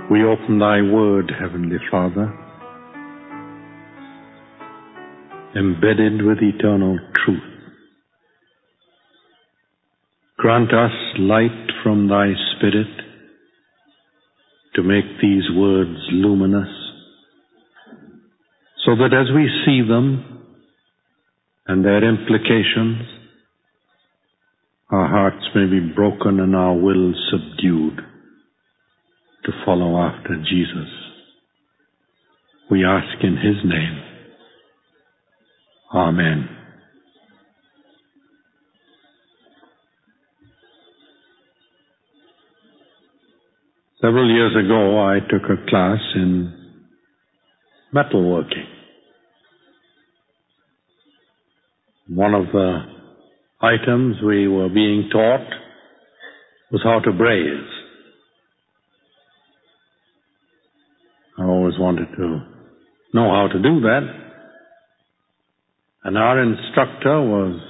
We open thy word, Heavenly Father, embedded with eternal truth. Grant us light from thy Spirit to make these words luminous, so that as we see them and their implications, our hearts may be broken and our will subdued to follow after Jesus. We ask in his name. Amen. Several years ago, I took a class in metalworking. One of the items we were being taught was how to braze. I always wanted to know how to do that. And our instructor was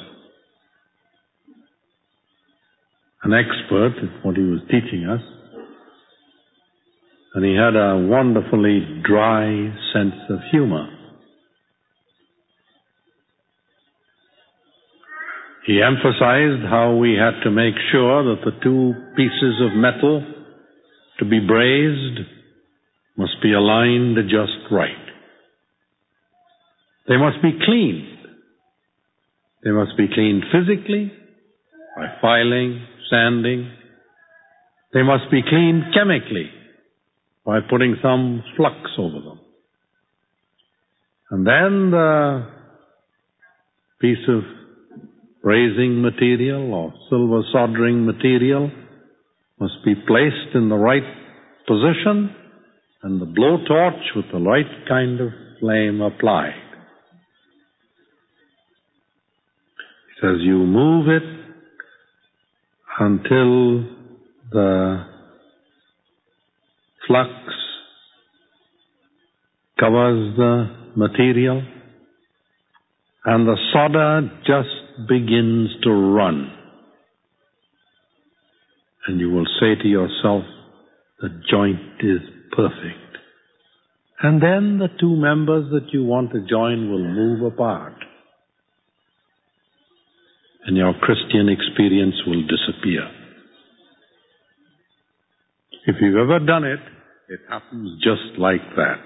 an expert at what he was teaching us. And he had a wonderfully dry sense of humor. He emphasized how we had to make sure that the two pieces of metal to be brazed must be aligned just right. They must be cleaned. They must be cleaned physically, by filing, sanding. They must be cleaned chemically, by putting some flux over them. And then the piece of brazing material or silver soldering material must be placed in the right position and the blowtorch with the right kind of flame applied. He says you move it until the flux covers the material and the solder just begins to run. And you will say to yourself, the joint is perfect. And then the two members that you want to join will move apart. And your Christian experience will disappear. If you've ever done it, it happens just like that.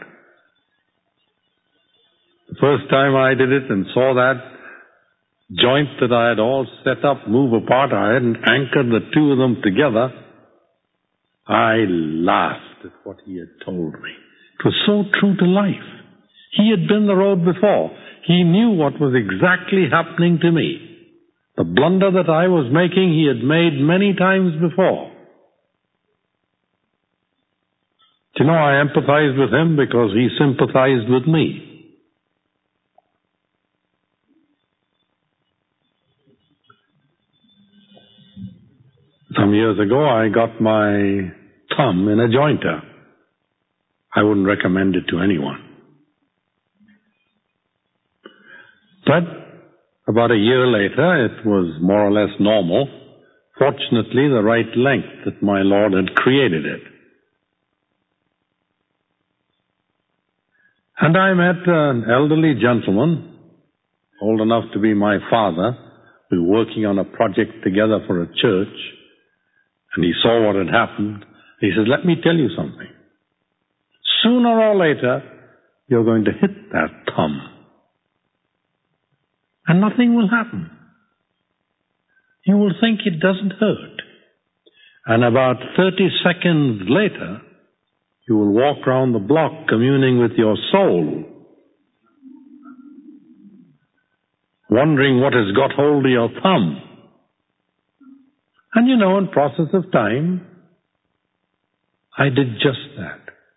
The first time I did it and saw that joint that I had all set up move apart, I hadn't anchored the two of them together, I laughed at what he had told me. It was so true to life. He had been the road before. He knew what was exactly happening to me. The blunder that I was making, he had made many times before. Do you know, I empathized with him because he sympathized with me. Some years ago, I got my thumb in a jointer. I wouldn't recommend it to anyone. But about a year later, it was more or less normal. Fortunately, the right length that my Lord had created it. And I met an elderly gentleman, old enough to be my father. We were working on a project together for a church. And he saw what had happened. He said, let me tell you something. Sooner or later, you're going to hit that thumb. And nothing will happen. You will think it doesn't hurt. And about 30 seconds later, you will walk around the block communing with your soul, wondering what has got hold of your thumb. And you know, in process of time, I did just that.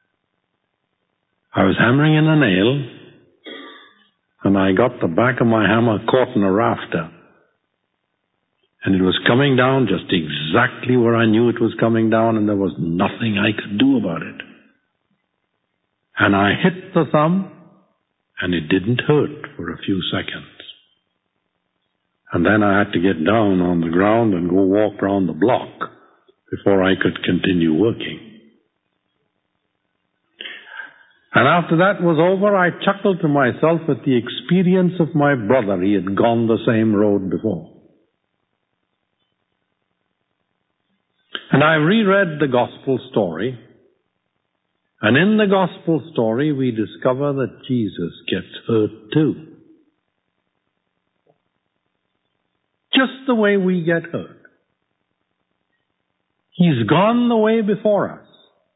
I was hammering in a nail, and I got the back of my hammer caught in a rafter. And it was coming down just exactly where I knew it was coming down, and there was nothing I could do about it. And I hit the thumb, and it didn't hurt for a few seconds. And then I had to get down on the ground and go walk around the block before I could continue working. And after that was over, I chuckled to myself at the experience of my brother. He had gone the same road before. And I reread the gospel story. And in the gospel story, we discover that Jesus gets hurt too. Just the way we get hurt. He's gone the way before us.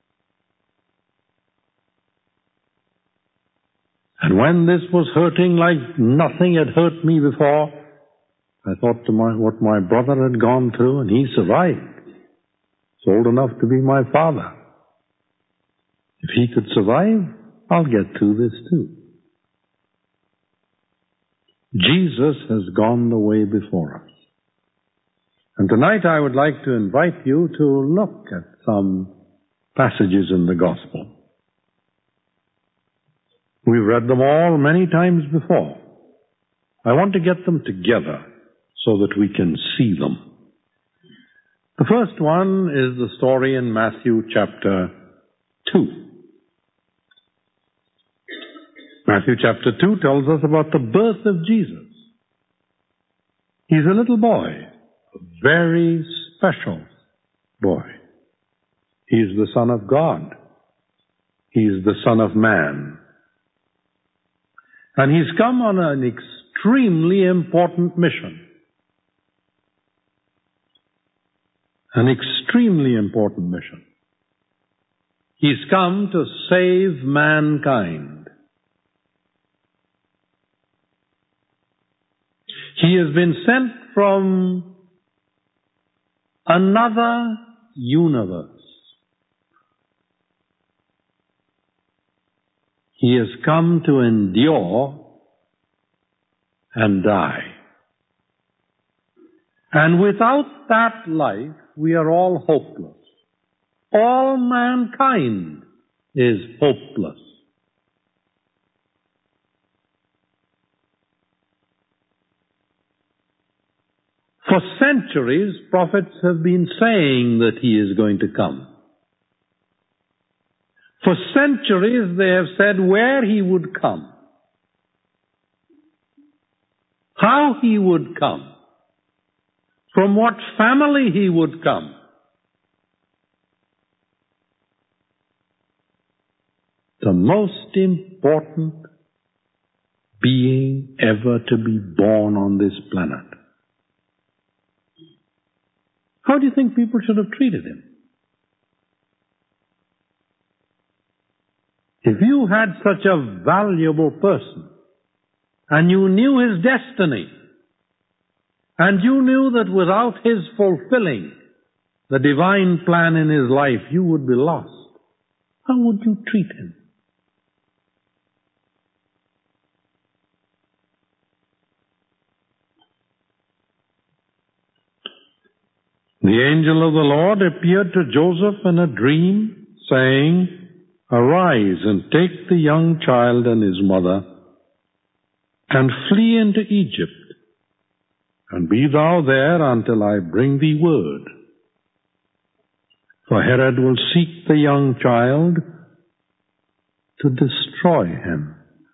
And when this was hurting like nothing had hurt me before, I thought to what my brother had gone through, and he survived. He's old enough to be my father. If he could survive, I'll get through this too. Jesus has gone the way before us. And tonight I would like to invite you to look at some passages in the Gospel. We've read them all many times before. I want to get them together so that we can see them. The first one is the story in Matthew chapter 2. Matthew chapter 2 tells us about the birth of Jesus. He's a little boy, a very special boy. He's the Son of God. He's the Son of Man. And he's come on an extremely important mission. An extremely important mission. He's come to save mankind. He has been sent from another universe. He has come to endure and die. And without that life, we are all hopeless. All mankind is hopeless. For centuries, prophets have been saying that he is going to come. For centuries, they have said where he would come, how he would come, from what family he would come. The most important being ever to be born on this planet. How do you think people should have treated him? If you had such a valuable person, and you knew his destiny, and you knew that without his fulfilling the divine plan in his life, you would be lost, how would you treat him? The angel of the Lord appeared to Joseph in a dream, saying, "Arise and take the young child and his mother, and flee into Egypt, and be thou there until I bring thee word. For Herod will seek the young child to destroy him."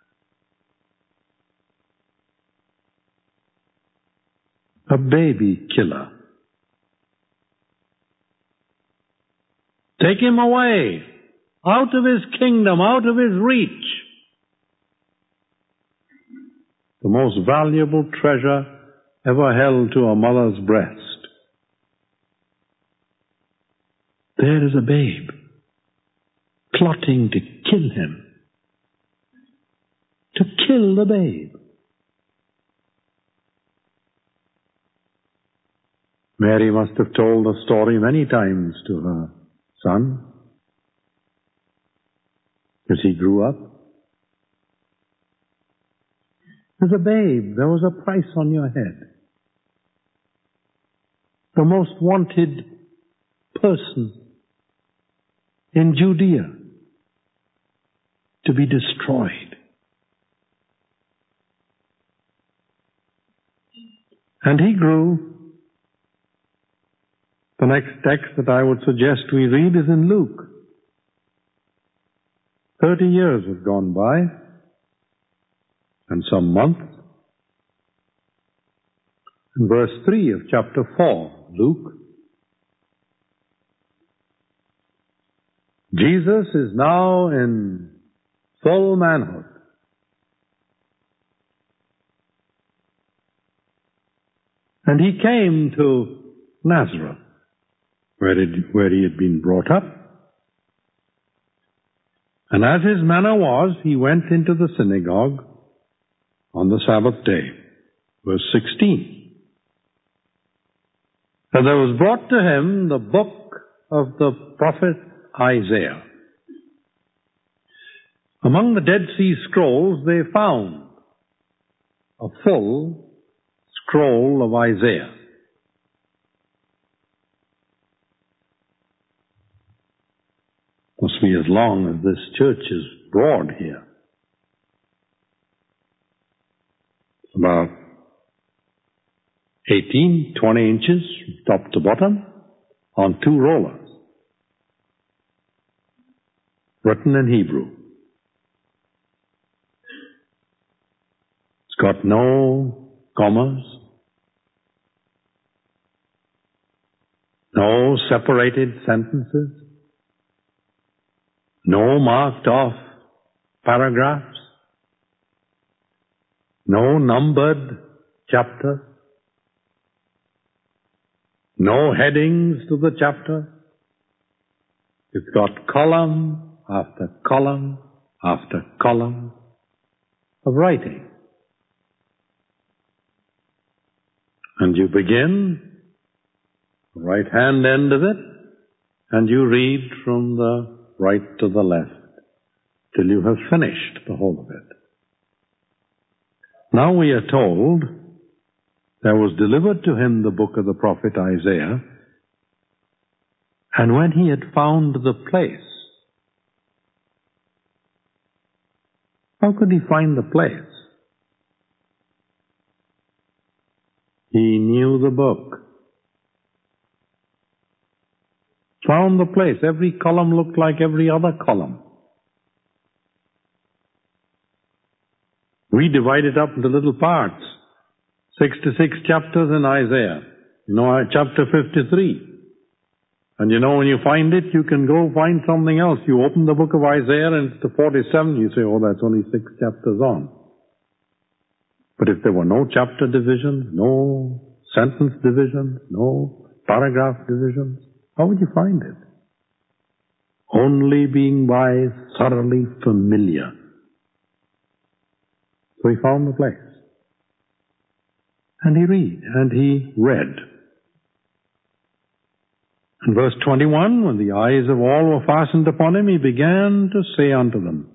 A baby killer. Take him away, out of his kingdom, out of his reach. The most valuable treasure ever held to a mother's breast. There is a babe, plotting to kill him. To kill the babe. Mary must have told the story many times to her son, as he grew up. As a babe, there was a price on your head. The most wanted person in Judea to be destroyed. And he grew. The next text that I would suggest we read is in Luke. 30 years had gone by, and some months. In verse 3 of chapter 4, Luke, Jesus is now in full manhood. And he came to Nazareth, where he had been brought up. And as his manner was, he went into the synagogue on the Sabbath day. Verse 16. And there was brought to him the book of the prophet Isaiah. Among the Dead Sea Scrolls, they found a full scroll of Isaiah. Must be as long as this church is broad here. It's about 18, 20 inches from top to bottom on 2 rollers. Written in Hebrew. It's got no commas, no separated sentences, no marked off paragraphs, no numbered chapters, no headings to the chapter. It's got column after column after column of writing. And you begin, the right hand end of it, and you read from the right to the left till you have finished the whole of it. Now we are told there was delivered to him the book of the prophet Isaiah, and when he had found the place. How could he find the place? He knew the book. Found the place. Every column looked like every other column. We divide it up into little parts. 66 chapters in Isaiah. Chapter 53. And when you find it, you can go find something else. You open the book of Isaiah and it's to 47, you say, oh, that's only 6 chapters on. But if there were no chapter divisions, no sentence divisions, no paragraph divisions, how would you find it? Only being by thoroughly familiar. So he found the place. And he read. In verse 21, when the eyes of all were fastened upon him, he began to say unto them.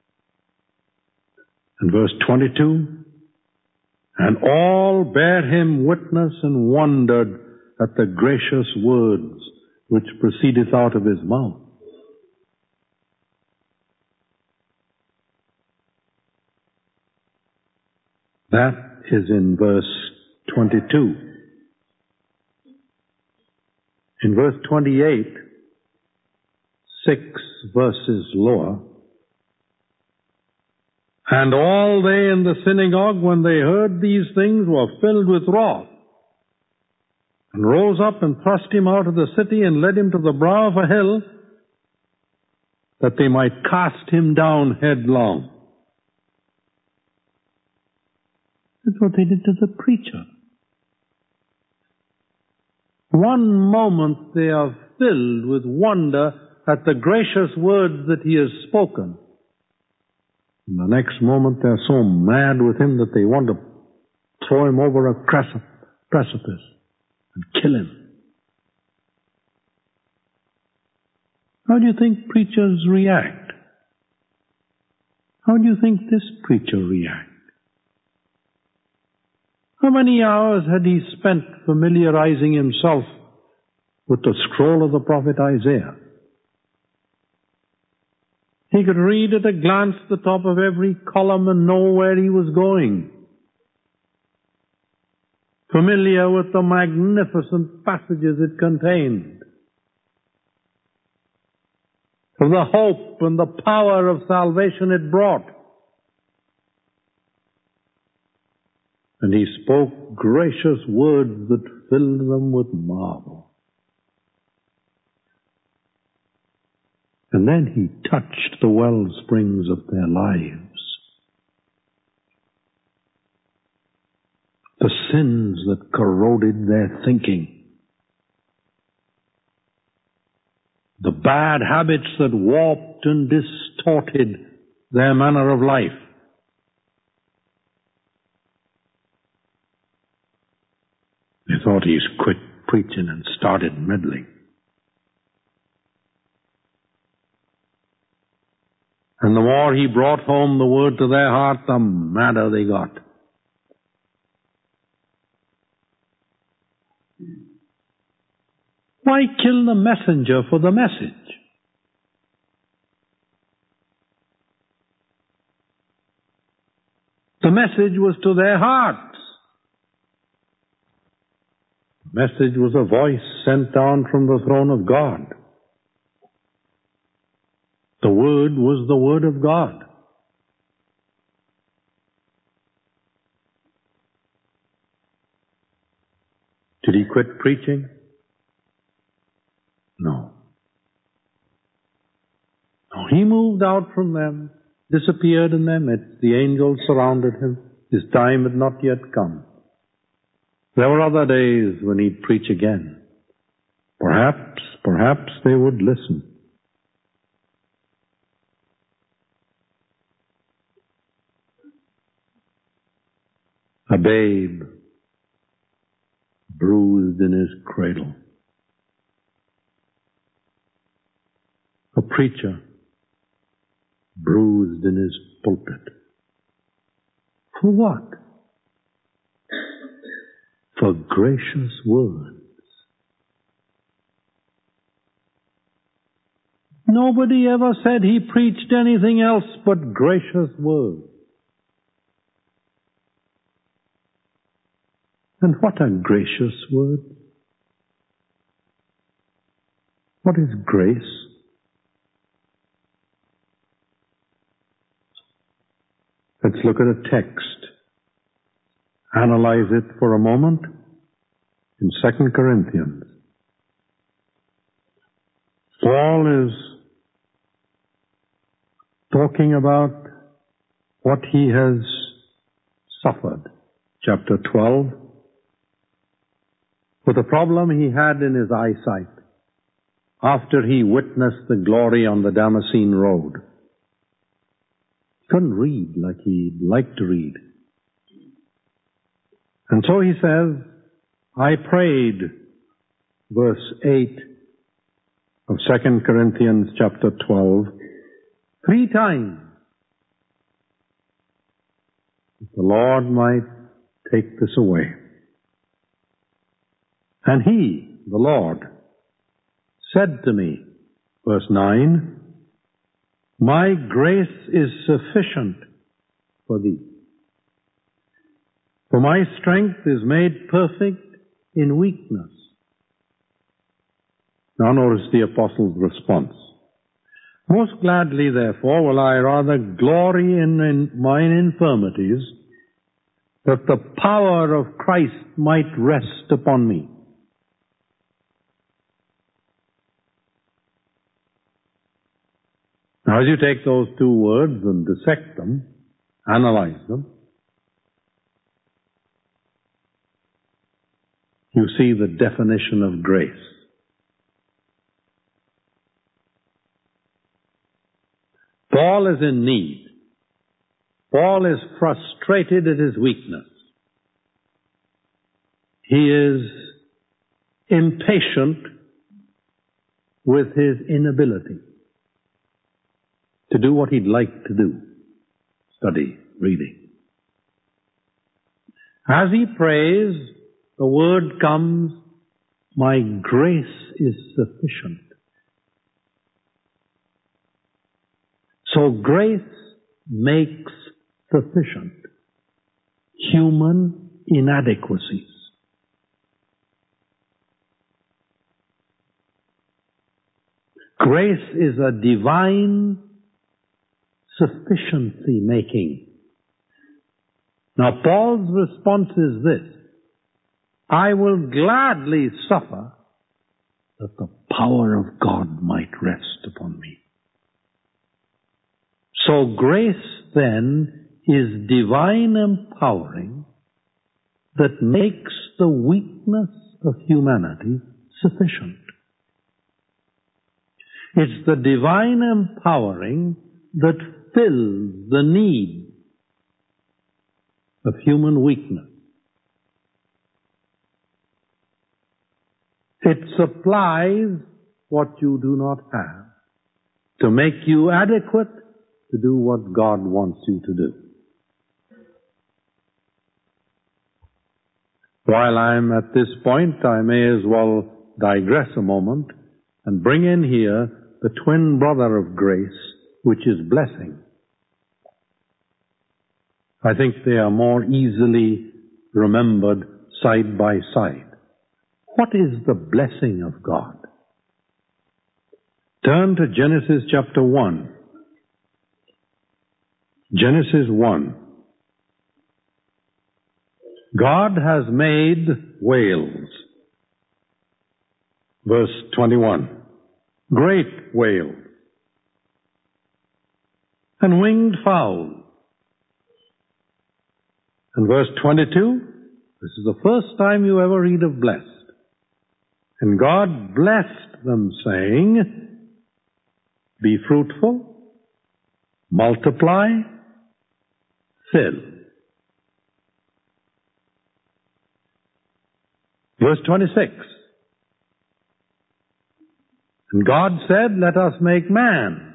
In verse 22, and all bare him witness and wondered at the gracious words which proceedeth out of his mouth. That is in verse 22. In verse 28, 6 verses lower, and all they in the synagogue, when they heard these things, were filled with wrath, and rose up and thrust him out of the city and led him to the brow of a hill, that they might cast him down headlong. That's what they did to the preacher. One moment they are filled with wonder at the gracious words that he has spoken. And the next moment they're so mad with him that they want to throw him over a precipice and kill him. How do you think preachers react? How do you think this preacher reacts? How many hours had he spent familiarizing himself with the scroll of the prophet Isaiah? He could read at a glance the top of every column and know where he was going. Familiar with the magnificent passages it contained. of the hope and the power of salvation it brought. And he spoke gracious words that filled them with marvel. And then he touched the well springs of their lives. The sins that corroded their thinking. The bad habits that warped and distorted their manner of life. They thought he's quit preaching and started meddling. And the more he brought home the word to their heart, the madder they got. Why kill the messenger for the message? The message was to their hearts. The message was a voice sent down from the throne of God. The word was the word of God. Did he quit preaching? No. No, he moved out from them, disappeared in their midst. The angels surrounded him. His time had not yet come. There were other days when he'd preach again. Perhaps they would listen. A babe bruised in his cradle. A preacher bruised in his pulpit. For what? For gracious words. Nobody ever said he preached anything else but gracious words. And what are gracious words? What is grace? Let's look at a text. Analyze it for a moment in 2 Corinthians. Paul is talking about what he has suffered. Chapter 12. With the problem he had in his eyesight after he witnessed the glory on the Damascene road. He couldn't read like he'd like to read. And so he says, I prayed, verse 8 of 2 Corinthians chapter 12, 3 times that the Lord might take this away. And he, the Lord, said to me, verse 9, my grace is sufficient for thee. For my strength is made perfect in weakness. Now notice the apostle's response. Most gladly, therefore, will I rather glory in mine infirmities, that the power of Christ might rest upon me. Now, as you take those 2 words and dissect them, analyze them, you see the definition of grace. Paul is in need. Paul is frustrated at his weakness. He is impatient with his inability to do what he'd like to do. Study, reading. As he prays, the word comes, my grace is sufficient. So grace makes sufficient human inadequacies. Grace is a divine sufficiency making. Now Paul's response is this: I will gladly suffer that the power of God might rest upon me. So grace then is divine empowering that makes the weakness of humanity sufficient. It's the divine empowering that fills the need of human weakness. It supplies what you do not have to make you adequate to do what God wants you to do. While I'm at this point, I may as well digress a moment and bring in here the twin brother of grace, which is blessing. I think they are more easily remembered side by side. What is the blessing of God? Turn to Genesis chapter 1. Genesis 1. God has made whales. Verse 21. Great whales. And winged fowl. And verse 22. This is the first time you ever read of blessed. And God blessed them, saying, be fruitful, multiply, fill. Verse 26. And God said, let us make man.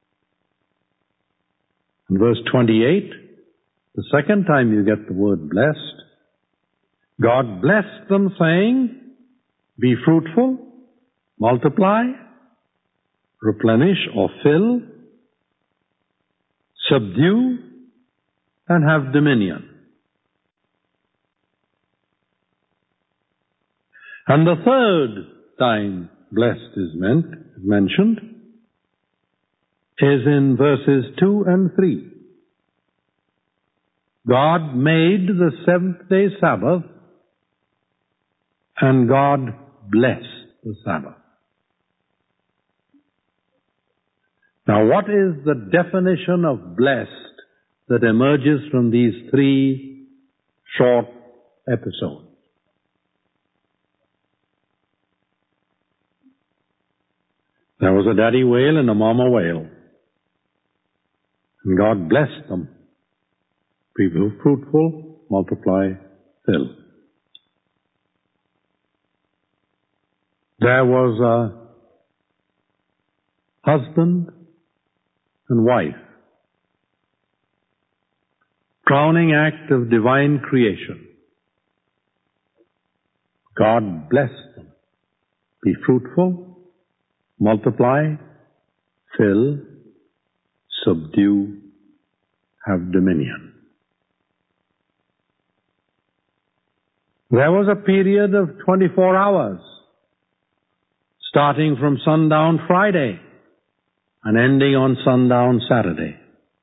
And verse 28, the second time you get the word blessed, God blessed them, saying, be fruitful, multiply, replenish or fill, subdue, and have dominion. And the third time blessed is mentioned is in verses 2 and 3. God made the seventh day Sabbath, and God blessed the Sabbath. Now, what is the definition of blessed that emerges from these three short episodes? There was a daddy whale and a mama whale. And God blessed them. Be fruitful, multiply, fill. There was a husband and wife. Crowning act of divine creation. God blessed them. Be fruitful, multiply, fill, subdue, have dominion. There was a period of 24 hours, starting from sundown Friday and ending on sundown Saturday.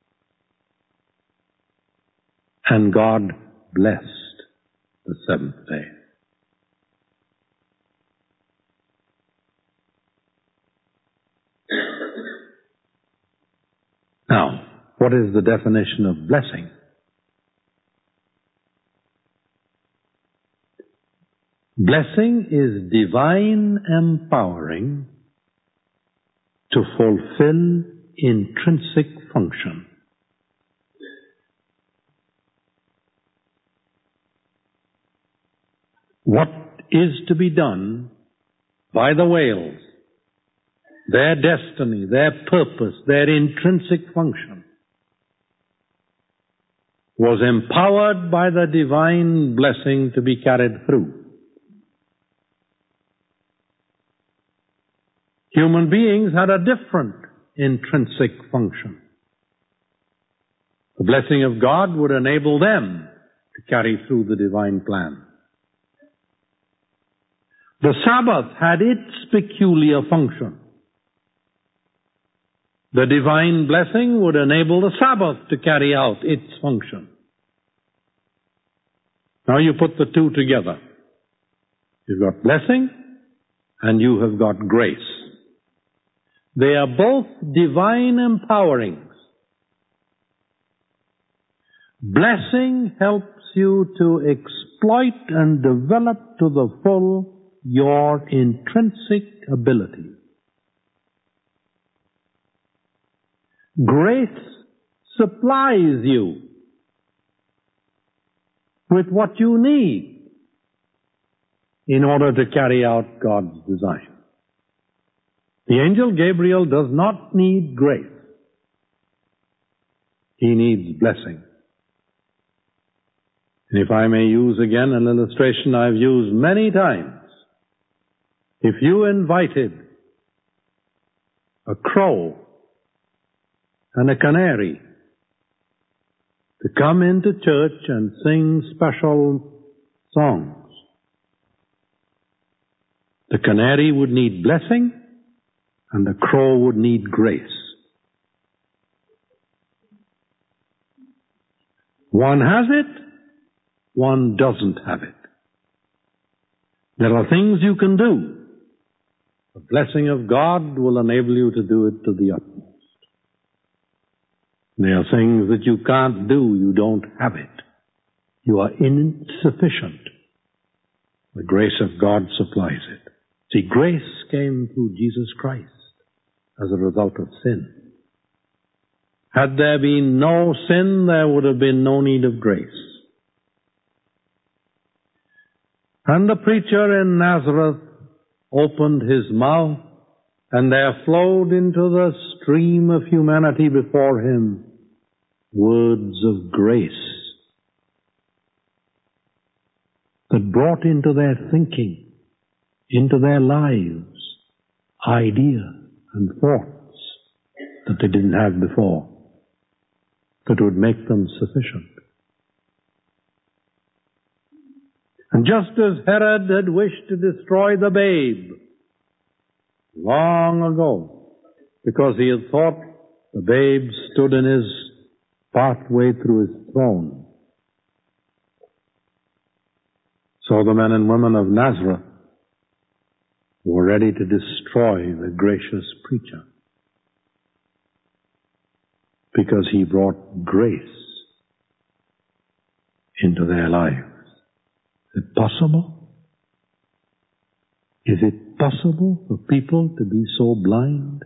And God blessed the seventh day. Now, what is the definition of blessing? Blessing is divine empowering to fulfill intrinsic function. What is to be done by the whales, their destiny, their purpose, their intrinsic function, was empowered by the divine blessing to be carried through. Human beings had a different intrinsic function. The blessing of God would enable them to carry through the divine plan. The Sabbath had its peculiar function. The divine blessing would enable the Sabbath to carry out its function. Now you put the two together. You've got blessing and you have got grace. They are both divine empowerings. Blessing helps you to exploit and develop to the full your intrinsic ability. Grace supplies you with what you need in order to carry out God's design. The angel Gabriel does not need grace. He needs blessing. And if I may use again an illustration I've used many times, if you invited a crow and a canary to come into church and sing special songs, the canary would need blessing and the crow would need grace. One has it, one doesn't have it. There are things you can do. The blessing of God will enable you to do it to the utmost. There are things that you can't do, you don't have it. You are insufficient. The grace of God supplies it. See, grace came through Jesus Christ as a result of sin. Had there been no sin, there would have been no need of grace. And the preacher in Nazareth opened his mouth, and there flowed into the stream of humanity before him words of grace that brought into their thinking, into their lives, ideas and thoughts that they didn't have before, that would make them sufficient. And just as Herod had wished to destroy the babe long ago, because he had thought the babe stood in his pathway through his throne, so the men and women of Nazareth were ready to destroy the gracious preacher, because he brought grace into their lives. Is it possible? Is it possible for people to be so blind?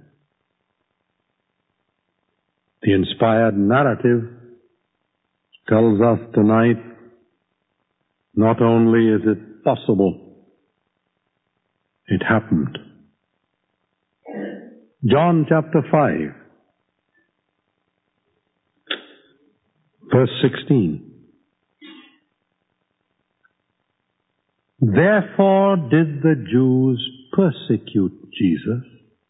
The inspired narrative tells us tonight, not only is it possible, it happened. John chapter 5, verse 16. Therefore did the Jews persecute Jesus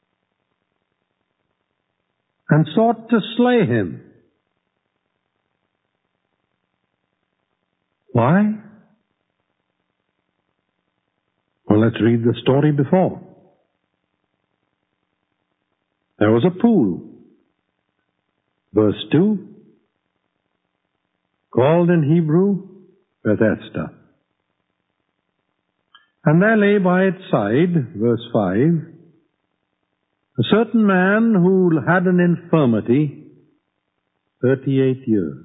and sought to slay him. Why? Well, let's read the story before. There was a pool, verse 2, called in Hebrew Bethesda. And there lay by its side, verse 5, a certain man who had an infirmity 38 years.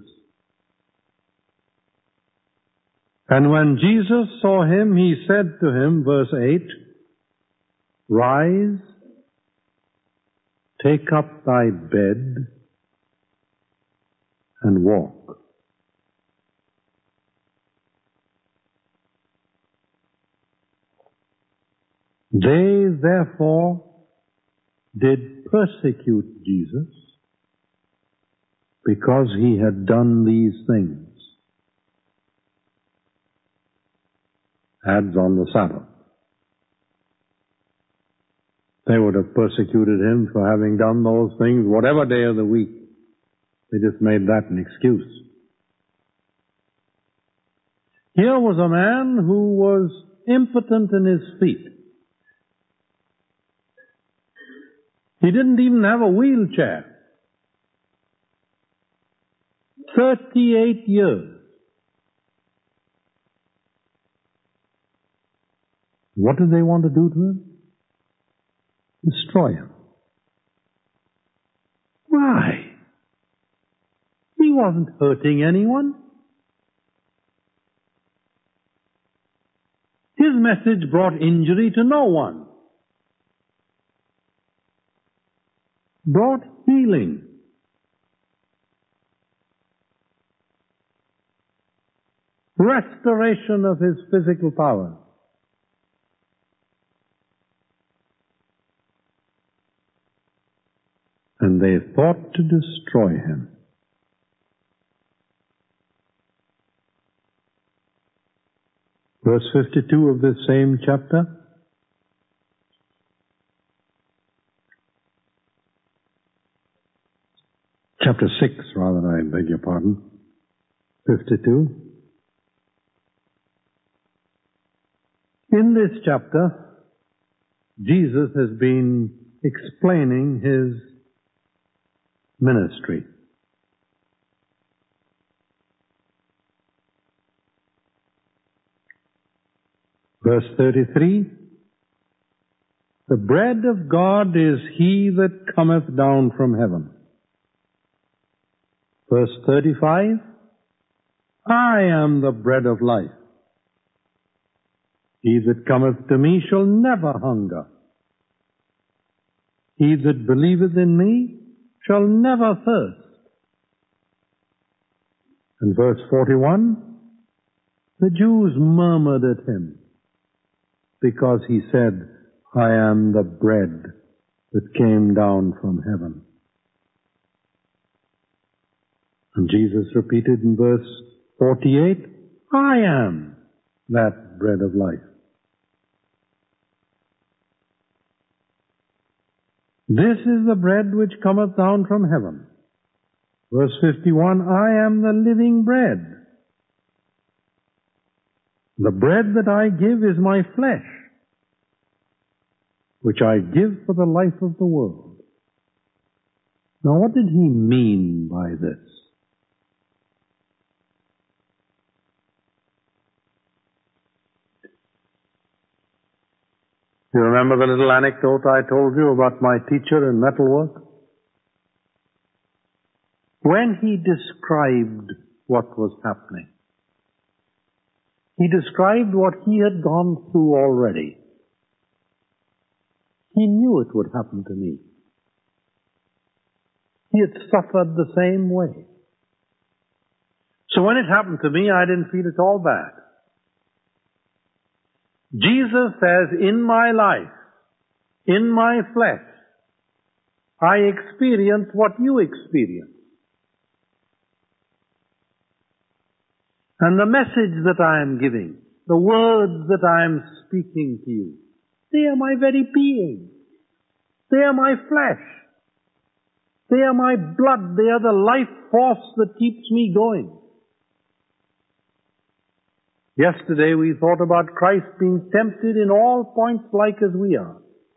And when Jesus saw him, he said to him, verse 8, Rise, take up thy bed, and walk. They therefore did persecute Jesus because he had done these things. Adds on the Sabbath. They would have persecuted him for having done those things whatever day of the week. They just made that an excuse. Here was a man who was impotent in his feet. He didn't even have a wheelchair. 38 years. What did they want to do to him? Destroy him. Why? He wasn't hurting anyone. His message brought injury to no one. Brought healing. Restoration of his physical power. And they thought to destroy him. Verse 52 of this same chapter. Chapter 6, rather, I beg your pardon. 52. In this chapter, Jesus has been explaining his ministry. Verse 33, the bread of God is he that cometh down from heaven. Verse 35, I am the bread of life. He that cometh to me shall never hunger. He that believeth in me shall never thirst. And verse 41, the Jews murmured at him, because he said, I am the bread that came down from heaven. And Jesus repeated in verse 48, I am that bread of life. This is the bread which cometh down from heaven. Verse 51, I am the living bread. The bread that I give is my flesh, which I give for the life of the world. Now, what did he mean by this? You remember the little anecdote I told you about my teacher in metalwork? When he described what was happening, he described what he had gone through already. He knew it would happen to me. He had suffered the same way. So when it happened to me, I didn't feel at all bad. Jesus says, in my life, in my flesh, I experience what you experience. And the message that I am giving, the words that I am speaking to you, they are my very being. They are my flesh. They are my blood. They are the life force that keeps me going. Yesterday we thought about Christ being tempted in all points like as we are.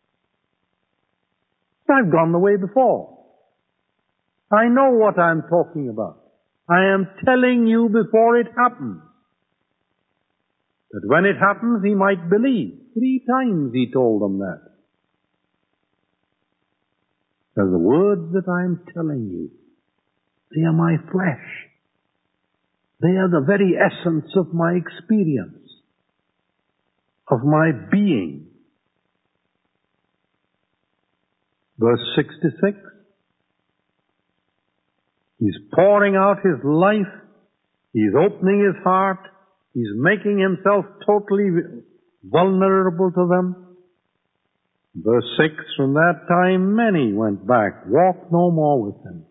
I've gone the way before. I know what I'm talking about. I am telling you before it happens. That when it happens, he might believe. 3 times he told them that. Because the words that I'm telling you, they are my flesh. They are the very essence of my experience, of my being. Verse 66. He's pouring out his life. He's opening his heart. He's making himself totally vulnerable to them. Verse 6, from that time many went back, walked no more with him.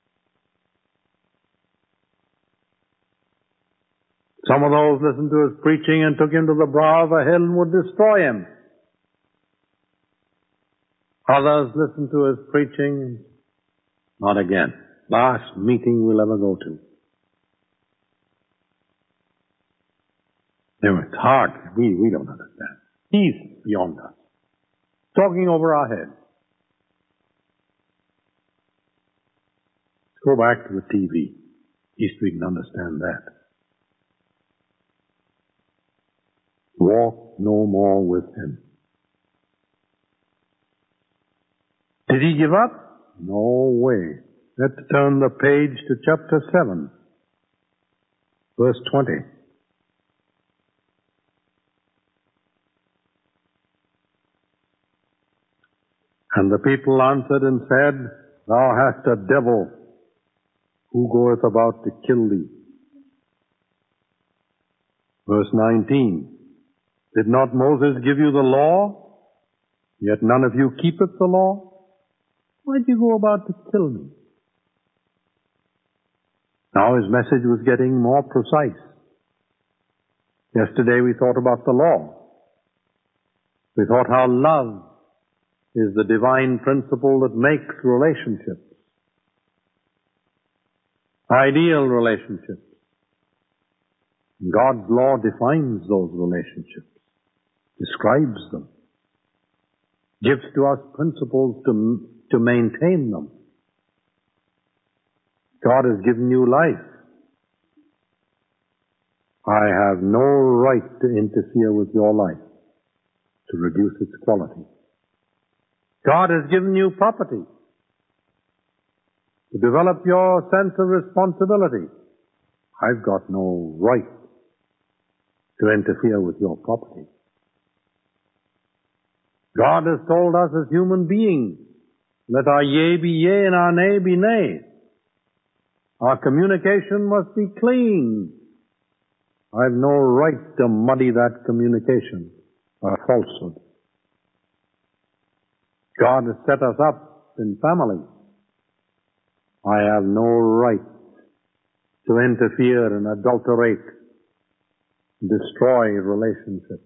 Some of those listened to his preaching and took him to the brow of a hill and would destroy him. Others listened to his preaching and not again. Last meeting we'll ever go to. Anyway, it's hard. We don't understand. He's beyond us. Talking over our heads. Go back to the TV. At least we can understand that. Walk no more with him. Did he give up? No way. Let's turn the page to chapter 7, verse 20. And the people answered and said, Thou hast a devil, who goeth about to kill thee. Verse 19. Did not Moses give you the law? Yet none of you keepeth the law? Why did you go about to kill me? Now his message was getting more precise. Yesterday we thought about the law. We thought how love is the divine principle that makes relationships. Ideal relationships. God's law defines those relationships, describes them, gives to us principles to maintain them. God has given you life. I have no right to interfere with your life to reduce its quality. God has given you property to develop your sense of responsibility. I've got no right to interfere with your property. God has told us as human beings, let our yea be yea and our nay be nay. Our communication must be clean. I have no right to muddy that communication by falsehood. God has set us up in families. I have no right to interfere and adulterate, destroy relationships.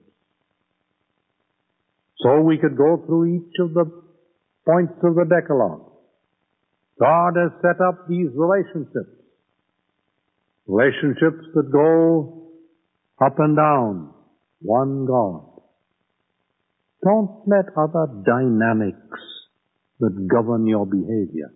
So we could go through each of the points of the Decalogue. God has set up these relationships. Relationships that go up and down. One God. Don't let other dynamics that govern your behavior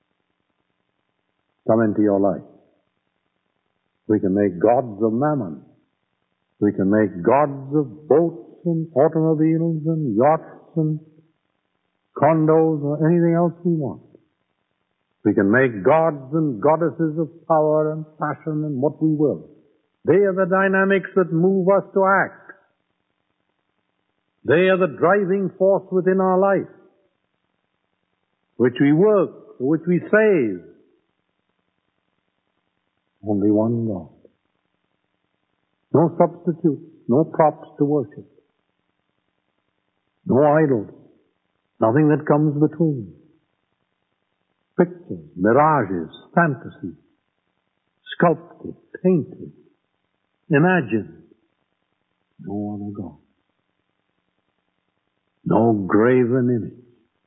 come into your life. We can make gods of mammon. We can make gods of boats and automobiles and yachts and condos or anything else we want. We can make gods and goddesses of power and passion and what we will. They are the dynamics that move us to act. They are the driving force within our life, which we work, which we save. Only one God. No substitutes, no props to worship. No idols. Nothing that comes between. Pictures, mirages, fantasies, sculpted, painted, imagined. No other God. No graven image.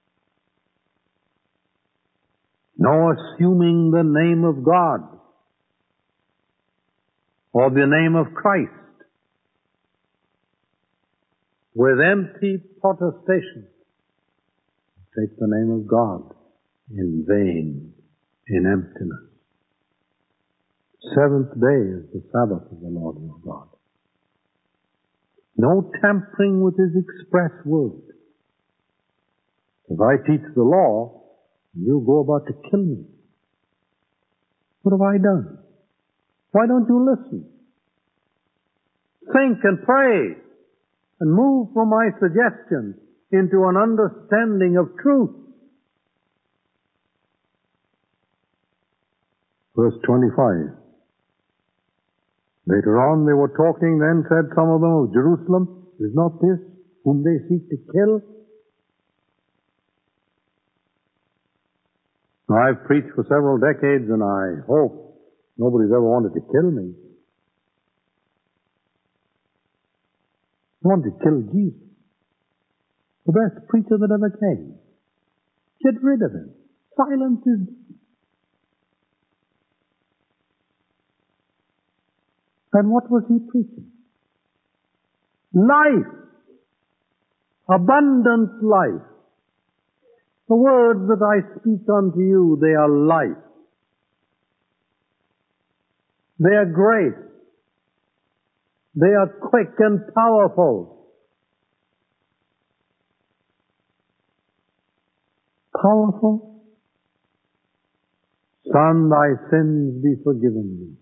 No assuming the name of God or the name of Christ with empty protestation. Take the name of God in vain, in emptiness. Seventh day is the Sabbath of the Lord your God. No tampering with His express word. If I teach the law, you go about to kill me. What have I done? Why don't you listen? Think and pray and move from my suggestions into an understanding of truth. Verse 25. Later on they were talking, then said some of them of Jerusalem, is not this whom they seek to kill? Now, I've preached for several decades and I hope nobody's ever wanted to kill me. They wanted to kill Jesus, the best preacher that ever came. Get rid of him. Silence his. And what was he preaching? Life. Abundant life. The words that I speak unto you, they are life. They are great. They are quick and powerful. Powerful? Son, thy sins be forgiven thee.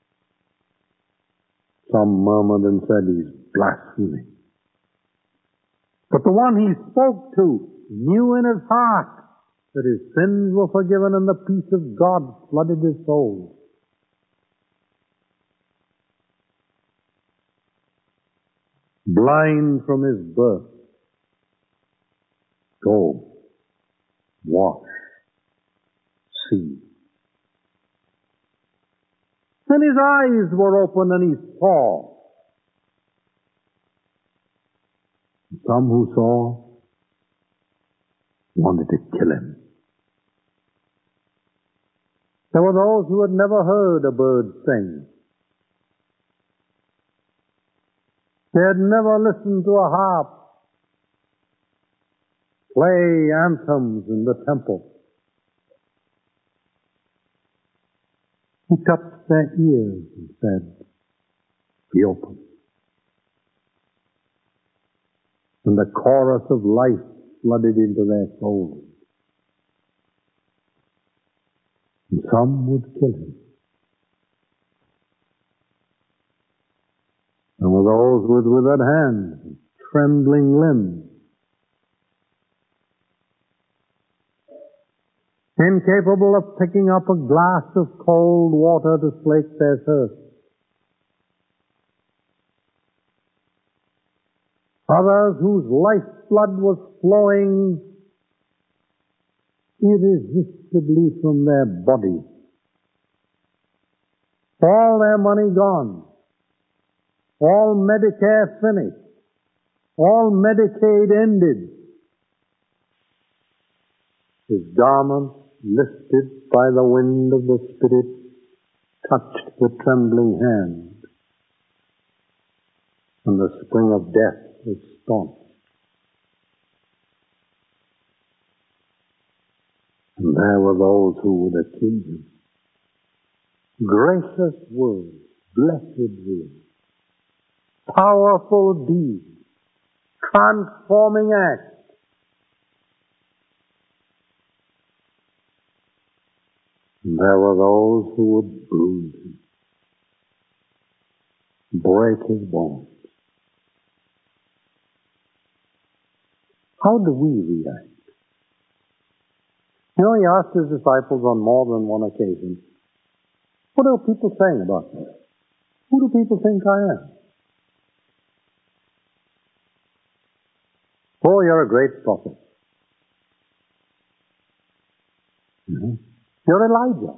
Some murmured and said, he's blaspheming. But the one he spoke to knew in his heart that his sins were forgiven and the peace of God flooded his soul. Blind from his birth, go, wash, see. And his eyes were opened and he saw. Some who saw wanted to kill him. There were those who had never heard a bird sing. They had never listened to a harp play anthems in the temple. He touched their ears and said, be open. And the chorus of life flooded into their souls. And some would kill him. And with those with withered hands and trembling limbs, incapable of picking up a glass of cold water to slake their thirst. Others whose lifeblood was flowing irresistibly from their body. All their money gone. All Medicare finished. All Medicaid ended. His garment, lifted by the wind of the Spirit, touched the trembling hand, and the spring of death was staunched. And there were those who would accuse him. Gracious words, blessed words, powerful deeds, transforming acts. And there were those who would bruise him, break his bones. How do we react? You know, he asked his disciples on more than one occasion, what are people saying about me? Who do people think I am? Oh, you're a great prophet. You're Elijah.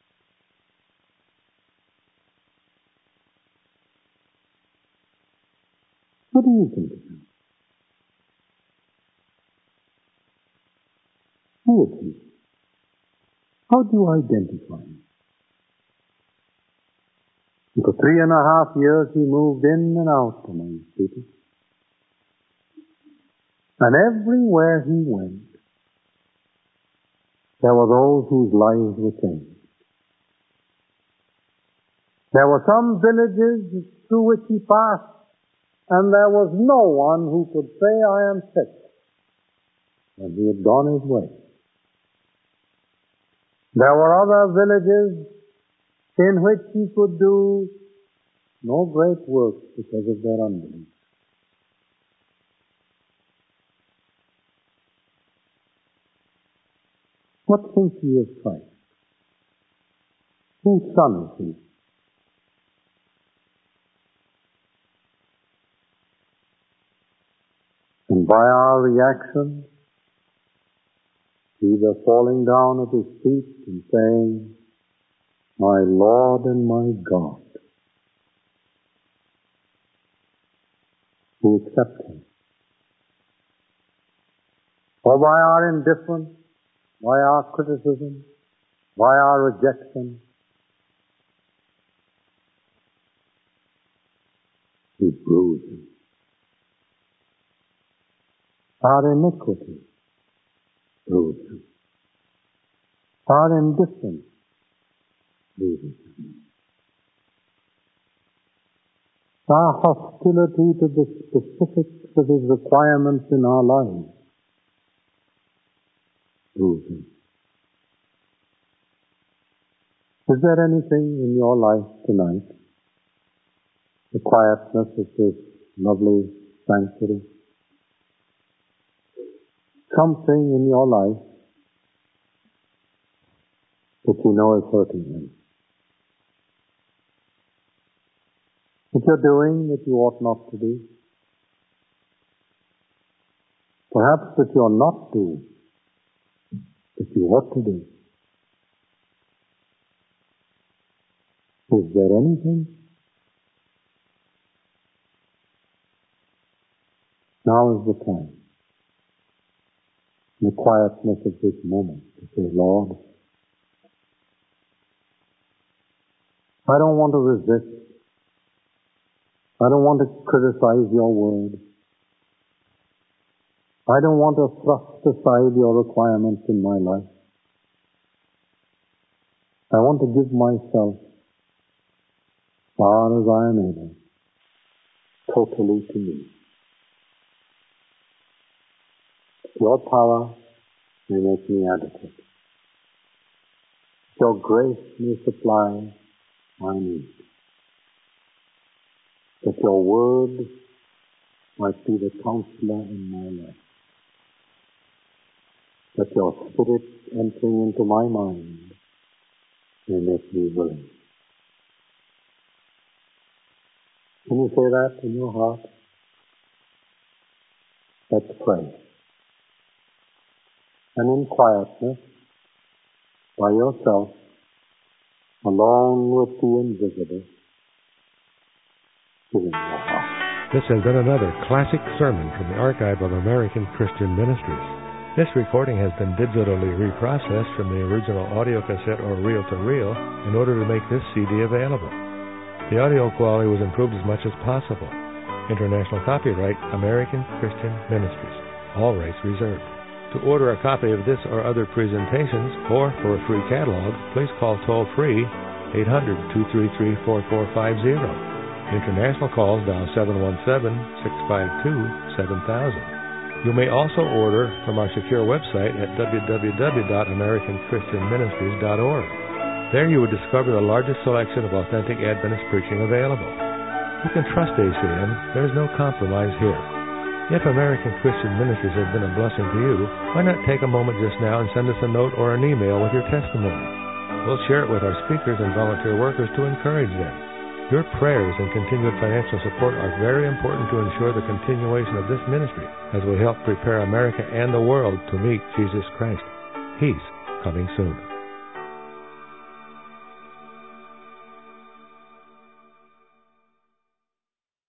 What do you think of him? Who is he? How do you identify him? And for 3.5 years he moved in and out among people. And everywhere he went, there were those whose lives were changed. There were some villages through which he passed, and there was no one who could say, I am sick, when he had gone his way. There were other villages in which he could do no great work because of their unbelief. What think ye of Christ? Whose son is he? And by our reaction, either falling down at his feet and saying, my Lord and my God, we accept him. Or by our indifference, by our criticism, by our rejection, we bruise him. Our iniquity bruises him. Our indifference bruises him. our hostility to the specifics of His requirements in our lives. Losing. Is there anything in your life tonight, the quietness of this lovely sanctuary, something in your life that you know is hurting Him, that you're doing that you ought not to do, perhaps that you're not doing that you ought to do? Is there anything? Now is the time, in the quietness of this moment, to say, Lord, I don't want to resist. I don't want to criticize your word. I don't want to thrust aside your requirements in my life. I want to give myself, far as I am able, totally to you. Your power may make me adequate. Your grace may supply my need. That your word might be the counselor in my life. That your Spirit entering into my mind may make me willing. Can you say that in your heart? Let's pray. And in quietness, by yourself, alone with the invisible, giving your heart. This has been another classic sermon from the Archive of American Christian Ministries. This recording has been digitally reprocessed from the original audio cassette or reel-to-reel in order to make this CD available. The audio quality was improved as much as possible. International copyright, American Christian Ministries. All rights reserved. To order a copy of this or other presentations, or for a free catalog, please call toll-free 800-233-4450. International calls dial 717-652-7000. You may also order from our secure website at www.americanchristianministries.org. There you will discover the largest selection of authentic Adventist preaching available. You can trust ACM. There is no compromise here. If American Christian Ministries has been a blessing to you, why not take a moment just now and send us a note or an email with your testimony? We'll share it with our speakers and volunteer workers to encourage them. Your prayers and continued financial support are very important to ensure the continuation of this ministry as we help prepare America and the world to meet Jesus Christ. He's coming soon.